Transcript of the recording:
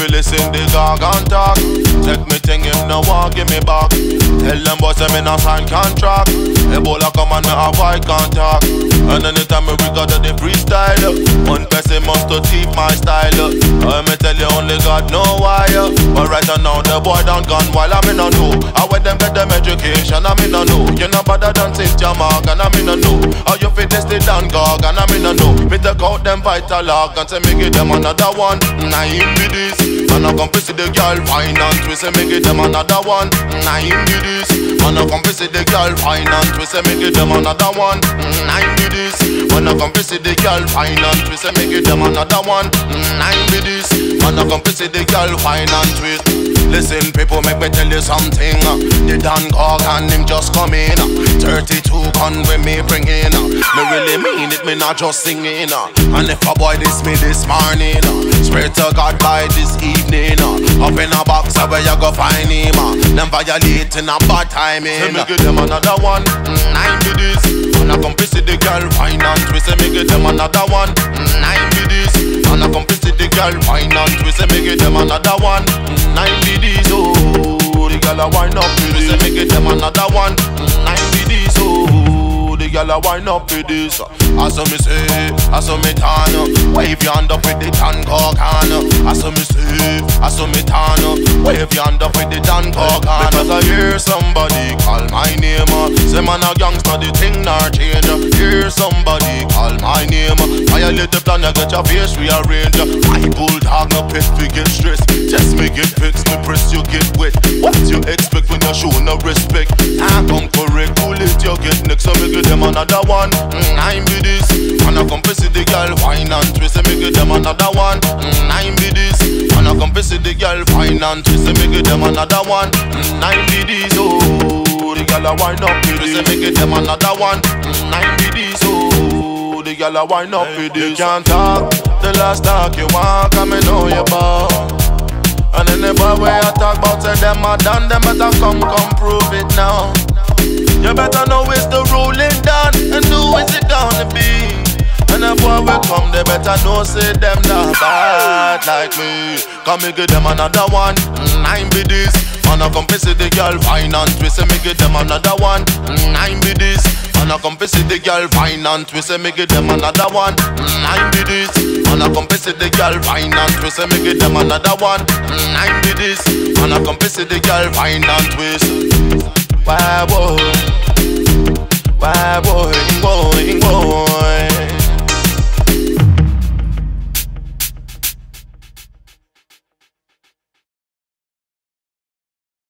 fi listen the gargan talk. Take me thing if no one give me back. Tell them boys I'm in a sign contract. Ebola come and me avoid contact. And anytime we got the freestyle, one person must to keep my style. Me tell you only God know why. But right now the boy done gone while I'm in a know. I want them get them education, I'm in a know. You know better than Cynthia Morgan, I'm in a know. How you fit this the Dan Gog and I'm in a know. Me take out them vital organs and me give them another one. Nah, him be this. Man, I come to see the girl fine and twist and me give them another one. Nah, him be this. Man, I come to see the girl fine and twist and me give them another one. Nah, him be this. Man, I come to see the girl fine and twist and me give them another one. Nah, him be this. Man, I come to see the girl fine and twist. Listen, people, make me tell you something. The Dan Gog and him just come in. 32 gun when me bring in. Me really mean it, me not just singing. And if a boy diss me this morning, swear to God by this evening, up in a box where you go find him. Them violating a bad timing. So me give them another one. Nine be this. And I come visit the girl fine and twist. Me give them another one. Nine be this. And I come visit the girl fine and twist. Me give them another one. Nine be this. Oh, the girl a wind up with this. Me give them another one. Nine be this. Oh, the girl a wind up with this. I saw me say, I saw me turn. Wave your hand up with the Dan Gog hand. I saw me say, I saw me turn. Wave your hand up with the Dan Gog hand. Because I hear somebody call my name. Say man a gangster, the thing not change. Hear somebody call my name. Violate the plan, you get your face rearranged. My bulldog no pet we get stressed. Test me get fixed, me press you get wet. What you expect when you show no respect? I come correct, bullet you get next. So me give them another one. I'm be this. And I come see the girl fine and twist. Me give them another one. I'm be this. And I come see the girl fine and twist. Me give them another one. I'm be this. Oh, the girl a wind up with this. Me give them another one. I'm be this. Oh, the girl a wind up with this. You can't talk the last talk you want, 'cause me know you bout. And anybody where I talk about say them a done, them better come prove it now. You better know it's the ruling done, and who is it gonna be? And if boy will come, they better know say them not bad like me. Come me give them another one. I'm be this. And I come visit the girl fine and twist and me give them another one. I'm be this. And I come visit the girl fine and twist and me give them another one. I'm be this. And I come visit the girl fine and twist and me give them another one. I'm be this. And I come visit the girl fine and twist. Why boy?